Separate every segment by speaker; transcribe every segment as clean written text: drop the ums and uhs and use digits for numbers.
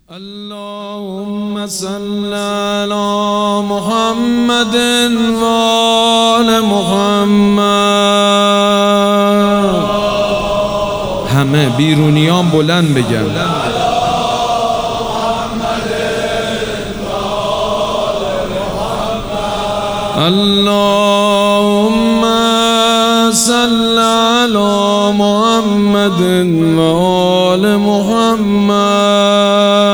Speaker 1: اللهم صل على محمد و آل محمد. همه بیرونیان بلند بگن اللهم صل على محمد و آل محمد.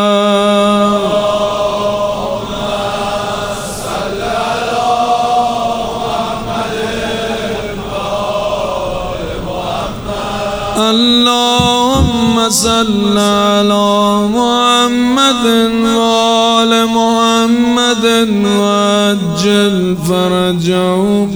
Speaker 1: اللهم صل على محمد و آل محمد وعجل فرجهم.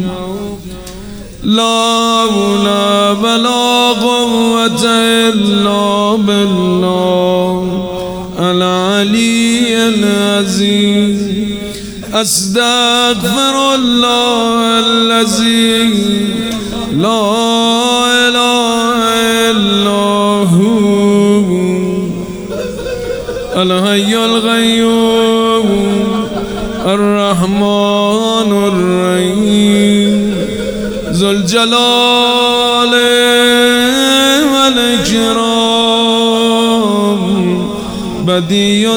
Speaker 1: لا حول ولا قوة إلا بالله العلي العظيم. أستغفر الله الذي لا إله إلا هو الحي القيوم الرحمن الرحيم ذو الجلال والإكرام بديع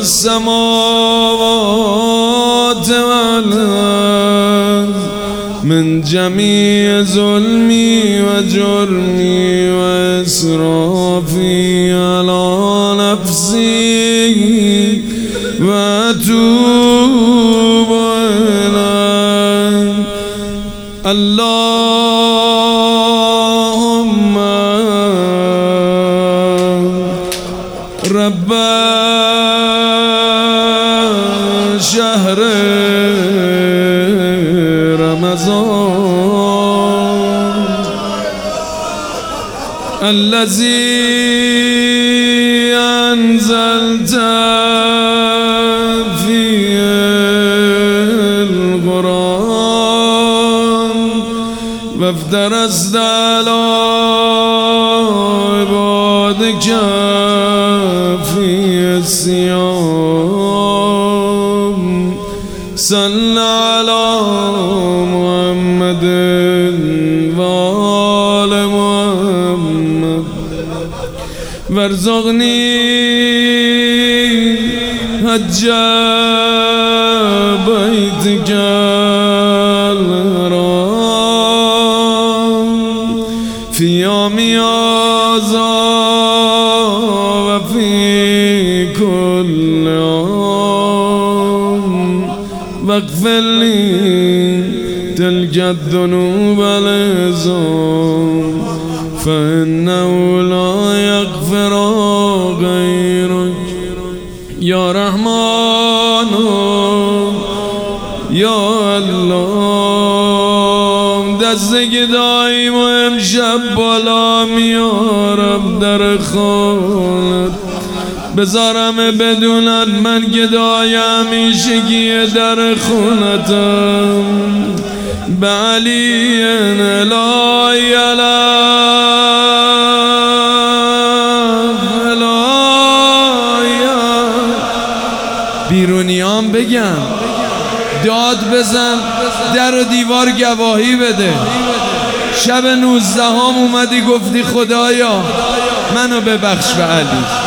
Speaker 1: السماوات والأرض. من جميع ظلمي وجرمي وإسرافي على نفسي وأتوب إليك. اللهم رب شهر رمضان الذي أنزلت فيه القرآن وافترست على عبادك فيه الصيام. صل على محمد و آل محمد وارزقني حج بيتك الحرام في يوم هذا وفي كل عام. واغفر لي تلك الذنوب والعظام فإنه لا يغفر غيرك. يا رحمن يا الله دستگی دایم و امشب بالا میارم در خانت. بذارم بدونن من گدای همیشگی در خونتم. به علی الهی بیرونیان بگن داد بزن در و دیوار گواهی بده. شب 19 اومدی گفتی خدایا منو ببخش به علی.